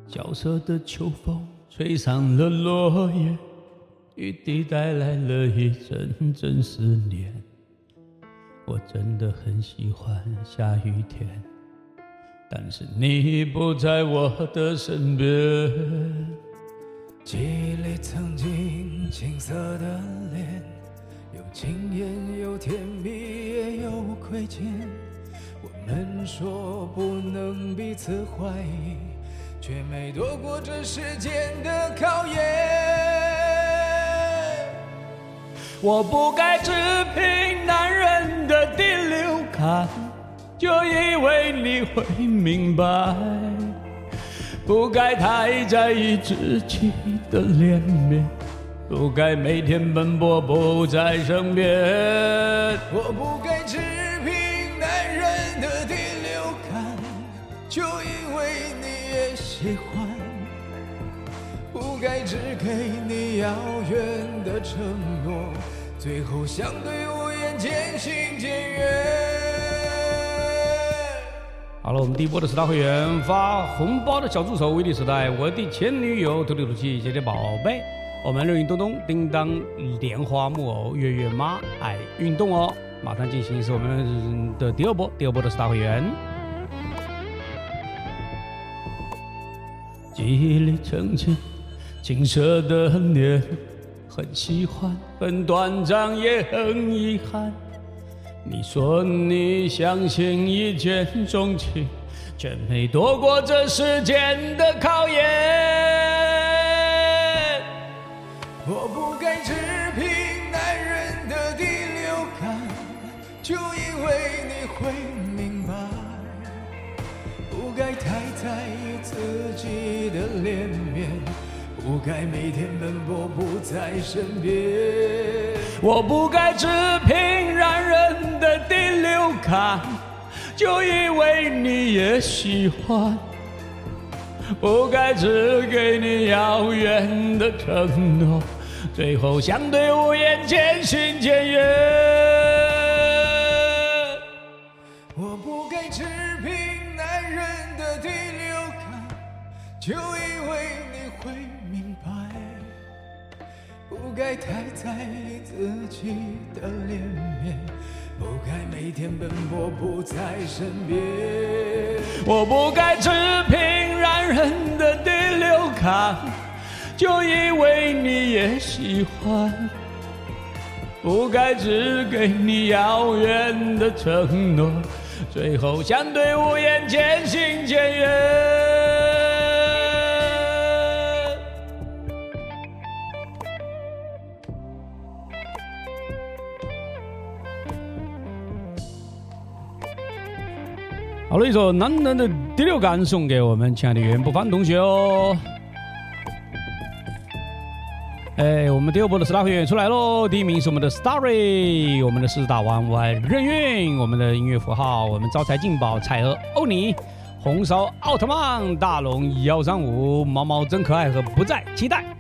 萧瑟的秋风吹上了落叶，雨滴带来了一阵阵思念。我真的很喜欢下雨天，但是你不在我的身边。 记忆里曾经青涩的脸，有惊艳，有甜蜜，也有亏欠。我们说不能彼此怀疑，却没躲过这时间的考验。 我不该只凭男人的第六感，就以为你会明白，不该太在意自己的脸面，不该每天奔波不在身边。 我不该只凭男人的第六感，就以为你也喜欢，不该只给你遥远的承诺，最后相对无言，渐行渐远。 好了，我们第一波的10大会员发红包的小助手，威力时代，我的前女友土里土气姐姐宝贝，我们热运东东叮当莲花木偶月月妈爱运动哦，马上进行是我们的第二波的10大会员。记忆里曾经青涩的脸，很喜欢，很短暂，也很遗憾。你说你相信一见钟情，却没躲过这时间的考验。 我不该只凭男人的第六感，就以为你会明白，不该太在意自己的脸面，不该每天奔波不在身边。 我不该只凭男人的第六感，就以为你也喜欢，不该只给你遥远的承诺，最后相对无言，渐行渐远。 我不该只凭男人的第六感，就以为你会明白，不该太在意自己的脸面，不该每天奔波不在身边。 我不该只凭男人的第六感，就以为你也喜欢，不该只给你遥远的承诺，最后相对无言，渐行渐远。好了，一首男人的第六感送给我们亲爱的袁不凡同学哦。我们第二波的10大会员出来喽！第一名是我们的 Starry， 我们的4大玩玩任运，我们的音乐符号，我们招财进宝彩鹅欧尼，红烧奥特曼大龙135，毛毛真可爱和不再期待。